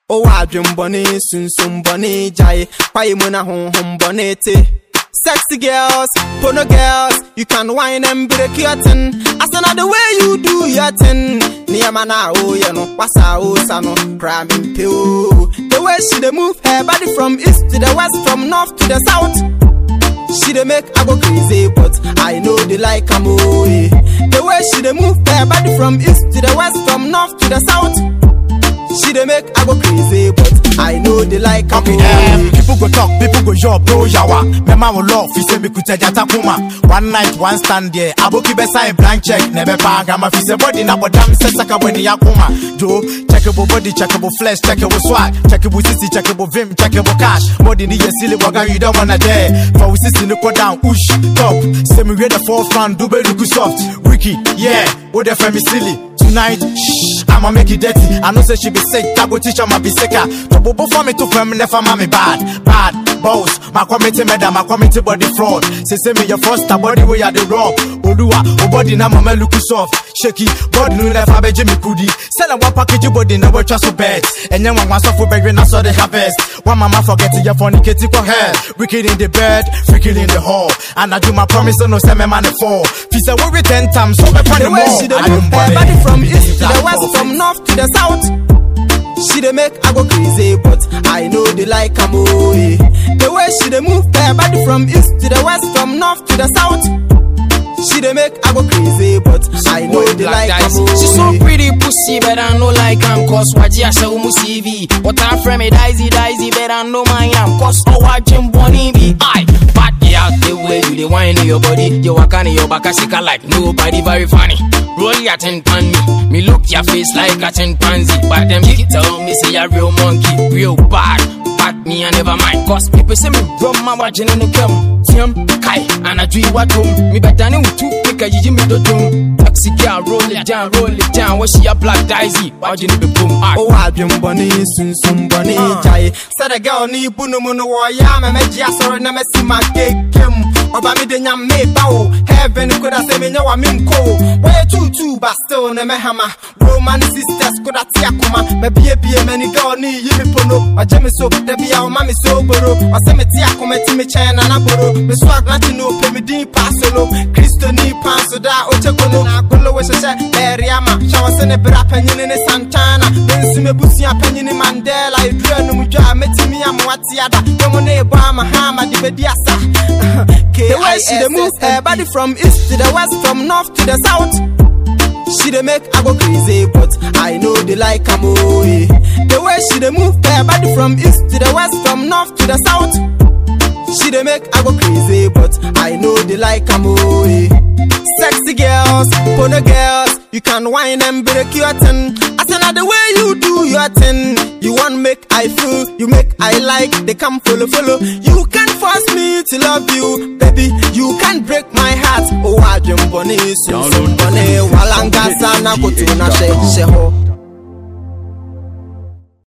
Oh, wadrum bonny, soon bonny, jay, why muna home bonete. Sexy girls, porno girls, you can whine and break your tin. As another way you do your tin. Near mana, oh, you know, what's our sano, cramming pill. The way she dey move her body from east to the west, from north to the south. She dey make I go crazy, but I know they like am oh. The way she dey move her body from east to the west, from north to the south. She dey make I go crazy, but I know they like am oh. People go talk, people go job, bro yawa. Me ma will love, fi say me kuta jata kuma. One night, one stand there. Aboki be sign blank check, never pay gama. Fi say body na bodam se saka body yakuma. Joe, checkable body, checkable flesh, checkable swag, checkable sissy, checkable vim, checkable cash. Body ni silly waga, you don't wanna dare. For we sissy no go down, ush, top. Say me read the forefront, do be look soft. Wiki, yeah, what the me silly. Tonight, shh, I'ma make it dirty. I know say she be sick, I go teach her ma be sicker. To bobo for me to fem, never mommy bad, bad. Boss, my committee madam, my committee body fraud. Say me your first body where you the rob. Odua, o body na mama look soft. Shaky, body no left have a Jimmy Kudi. Sell a one package body no we trust so bad. And then one was off for baby na saw the harvest. One mama forget your funny kitty for hair. Wicked in the bed, freaking in the hall. And I do my promise no send me money for. Peace a worry 10 times, so me find the more. She dey move her body from east to the west, from north to the south. She dey make I go crazy, but I know they like am oh. The way she dey move her body from east to the west, from north to the south. She dey make I go crazy, but I know they like am oh. She's so pretty pussy, but I know like am. Cause waji asha umu CV. What I'm from me daisy, but I know my am. Cause oh watching bonny be I. But yeah, the way you dey whine in your body, you walk on your back, shika like nobody, very funny. Roll your tin pan me look your face like a chimpanzee. But them you tell me say you're real monkey, real bad. But me I never mind, cause people say me run my watching in the cam. Tiam, kai, and I do what home. Me better than with two picker, you me do doom. Taxi girl, roll it down, what she a black daisy, why you need to boom. Oh, wadrum bonny, soon bonny, jay. Said a girl ni bunu munu ya me meji asoro na me si ma kekem. Oba mi de nyam me bawo. Heaven could have say me nyawa minko. Why two but still na me hama. Roman sisters could have tiakuma. Me be many girl ni yimi pono. Or jemi so de be our mommy so boro. Or se me tiakuma ti me chen na boro. Me swag nothing no pay me din pasolo. Christo ni panso da ochekono. Golo we se eriama. Shawa se ne bra penyin ni Santana. Bensi me busi penyin ni Mandela. Idre no mujwa meti mi am watiada. Yomo ne ba mahama di bediasa. The way she dey move her body from east to the west, from north to the south. She dey make I go crazy, but I know they like am oh. The way she dey move her body from east to the west, from north to the south. She dey make I go crazy, but I know they like am oh. Sexy girls, porno girls, you can whine and break your tin. As another way you do your tin. You want make I feel, you make I like. They come follow. You can force me to love you, baby. You can break my heart. Oh, wadrum bonny, soon bonny. Walanga sana kutuna she ho.